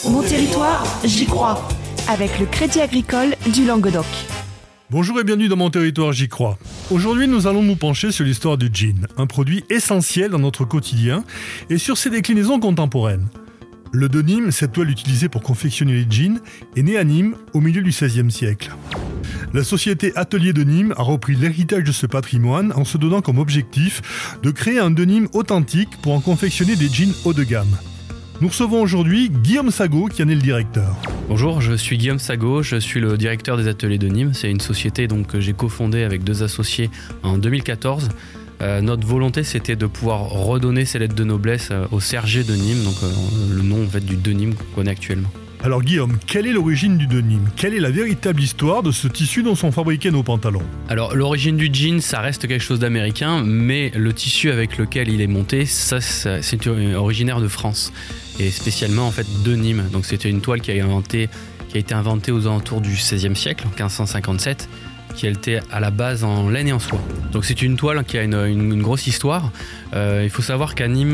Mon territoire, j'y crois, avec le Crédit Agricole du Languedoc. Bonjour et bienvenue dans Mon territoire, j'y crois. Aujourd'hui, nous allons nous pencher sur l'histoire du gin, un produit essentiel dans notre quotidien et sur ses déclinaisons contemporaines. Le de Nîmes, cette toile utilisée pour confectionner les jeans, est née à Nîmes au milieu du XVIe siècle. La société Atelier de Nîmes a repris l'héritage de ce patrimoine en se donnant comme objectif de créer un de Nîmes authentique pour en confectionner des jeans haut de gamme. Nous recevons aujourd'hui Guillaume Sagot qui en est le directeur. Bonjour, je suis Guillaume Sagot, je suis le directeur des Ateliers de Nîmes. C'est une société que j'ai cofondée avec deux associés en 2014. Notre volonté, c'était de pouvoir redonner ces lettres de noblesse au Sergé de Nîmes, le nom en fait, du de Nîmes qu'on connaît actuellement. Alors Guillaume, quelle est l'origine du de Nîmes ? Quelle est la véritable histoire de ce tissu dont sont fabriqués nos pantalons ? Alors l'origine du jean, ça reste quelque chose d'américain, mais le tissu avec lequel il est monté, c'est originaire de France, et spécialement en fait de Nîmes. Donc c'était une toile qui a été inventée aux alentours du XVIe siècle, en 1557, qui était à la base en laine et en soie. Donc c'est une toile qui a une grosse histoire. Il faut savoir qu'à Nîmes,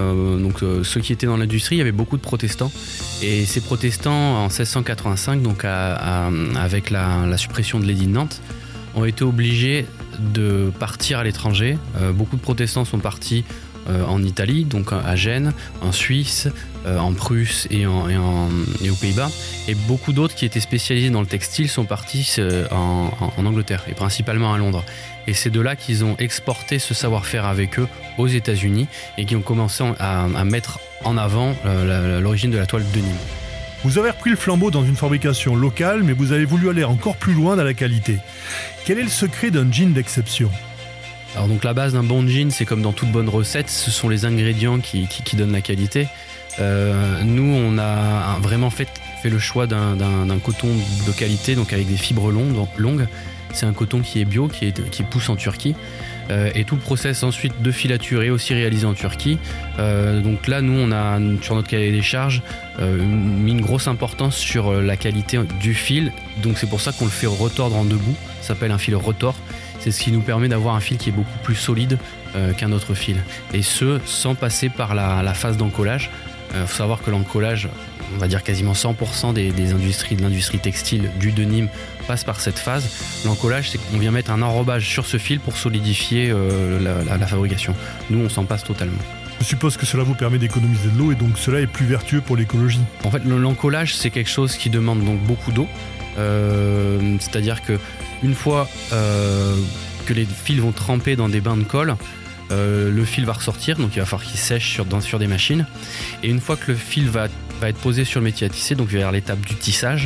ceux qui étaient dans l'industrie, il y avait beaucoup de protestants. Et ces protestants, en 1685, avec la suppression de l'édit de Nantes, ont été obligés de partir à l'étranger. Beaucoup de protestants sont partis en Italie, donc à Gênes, en Suisse, en Prusse et aux Pays-Bas. Et beaucoup d'autres qui étaient spécialisés dans le textile sont partis en Angleterre et principalement à Londres. Et c'est de là qu'ils ont exporté ce savoir-faire avec eux aux États-Unis et qui ont commencé à mettre en avant l'origine de la toile de Nîmes. Vous avez repris le flambeau dans une fabrication locale, mais vous avez voulu aller encore plus loin dans la qualité. Quel est le secret d'un jean d'exception ? Alors donc la base d'un bon jean, c'est comme dans toute bonne recette, ce sont les ingrédients qui donnent la qualité. Nous, on a vraiment fait le choix d'un coton de qualité, donc avec des fibres longues. C'est un coton qui est bio, qui pousse en Turquie. Et tout le process ensuite de filature est aussi réalisé en Turquie. Donc là, nous, on a sur notre cahier des charges mis une grosse importance sur la qualité du fil. Donc c'est pour ça qu'on le fait retordre en deux bouts. Ça s'appelle un fil retors. C'est ce qui nous permet d'avoir un fil qui est beaucoup plus solide qu'un autre fil. Et ce, sans passer par la phase d'encollage. Faut savoir que l'encollage, on va dire quasiment 100% des industries de l'industrie textile du de Nîmes passe par cette phase. L'encollage, c'est qu'on vient mettre un enrobage sur ce fil pour solidifier la fabrication. Nous, on s'en passe totalement. Je suppose que cela vous permet d'économiser de l'eau et donc cela est plus vertueux pour l'écologie. En fait, l'encollage, c'est quelque chose qui demande donc beaucoup d'eau. C'est-à-dire que une fois que les fils vont tremper dans des bains de colle, le fil va ressortir, donc il va falloir qu'il sèche sur des machines. Et une fois que le fil va être posé sur le métier à tisser, donc vers l'étape du tissage,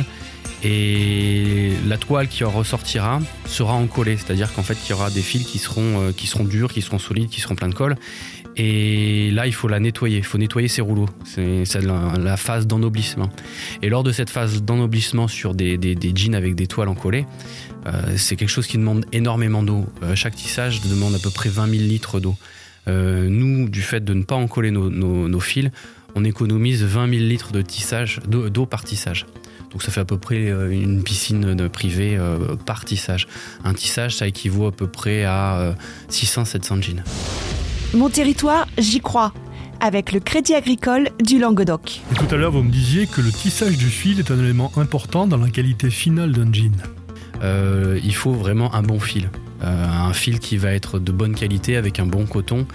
et la toile qui en ressortira sera encollée, c'est-à-dire qu'en fait il y aura des fils qui seront durs, qui seront solides, qui seront pleins de colle. Et là, il faut la nettoyer. Il faut nettoyer ces rouleaux. C'est la phase d'ennoblissement. Et lors de cette phase d'ennoblissement sur des jeans avec des toiles encollées, c'est quelque chose qui demande énormément d'eau. Chaque tissage demande à peu près 20 000 litres d'eau. Nous, du fait de ne pas encoller nos fils, on économise 20 000 litres d'eau par tissage. Donc ça fait à peu près une piscine privée par tissage. Un tissage, ça équivaut à peu près à 600-700 jeans. Mon territoire, j'y crois, avec le Crédit Agricole du Languedoc. Et tout à l'heure, vous me disiez que le tissage du fil est un élément important dans la qualité finale d'un jean. Il faut vraiment un bon fil. Un fil qui va être de bonne qualité avec un bon coton.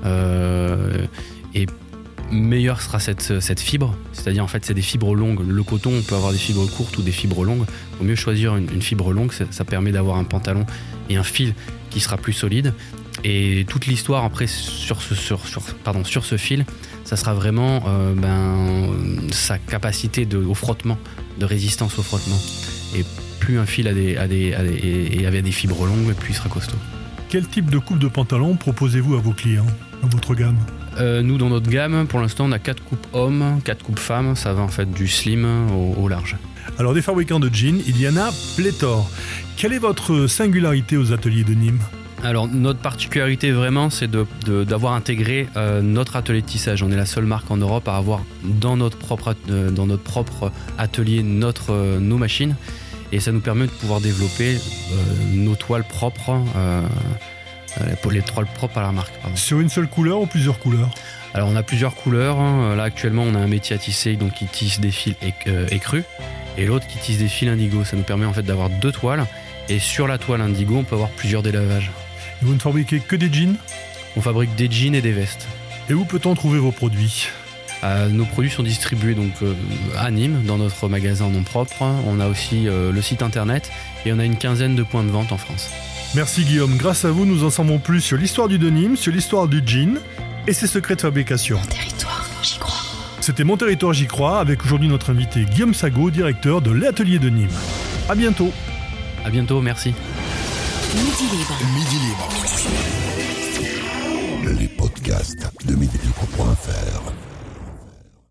Et meilleure sera cette fibre. C'est-à-dire, en fait, c'est des fibres longues. Le coton, on peut avoir des fibres courtes ou des fibres longues. Il vaut mieux choisir une fibre longue. Ça permet d'avoir un pantalon et un fil qui sera plus solide. Et toute l'histoire après sur ce fil, ça sera vraiment sa capacité au frottement, de résistance au frottement. Et plus un fil avait des fibres longues, plus il sera costaud. Quel type de coupe de pantalon proposez-vous à vos clients, à votre gamme ? Nous, dans notre gamme, pour l'instant, on a 4 coupes hommes, 4 coupes femmes. Ça va en fait du slim au large. Alors, des fabricants de jeans, il y en a pléthore. Quelle est votre singularité aux ateliers de Nîmes ? Alors notre particularité vraiment, c'est d'avoir intégré notre atelier de tissage. On est la seule marque en Europe à avoir dans notre propre atelier nos machines, et ça nous permet de pouvoir développer nos toiles propres, les toiles propres à la marque. Pardon. Sur une seule couleur ou plusieurs couleurs ? Alors on a plusieurs couleurs. Là actuellement on a un métier à tisser donc qui tisse des fils écrus et l'autre qui tisse des fils indigo. Ça nous permet en fait d'avoir 2 toiles et sur la toile indigo on peut avoir plusieurs délavages. Et vous ne fabriquez que des jeans ? On fabrique des jeans et des vestes. Et où peut-on trouver vos produits ? Nos produits sont distribués donc à Nîmes dans notre magasin en nom propre. On a aussi le site internet et on a une 15aine de points de vente en France. Merci Guillaume, grâce à vous nous en savons plus sur l'histoire du denim, sur l'histoire du jean et ses secrets de fabrication. Mon territoire, j'y crois. C'était Mon territoire, j'y crois, avec aujourd'hui notre invité Guillaume Sagot, directeur de l'atelier de Nîmes. À bientôt. À bientôt, merci. Midi Libre. Midi Libre. Les podcasts de midilibre.fr.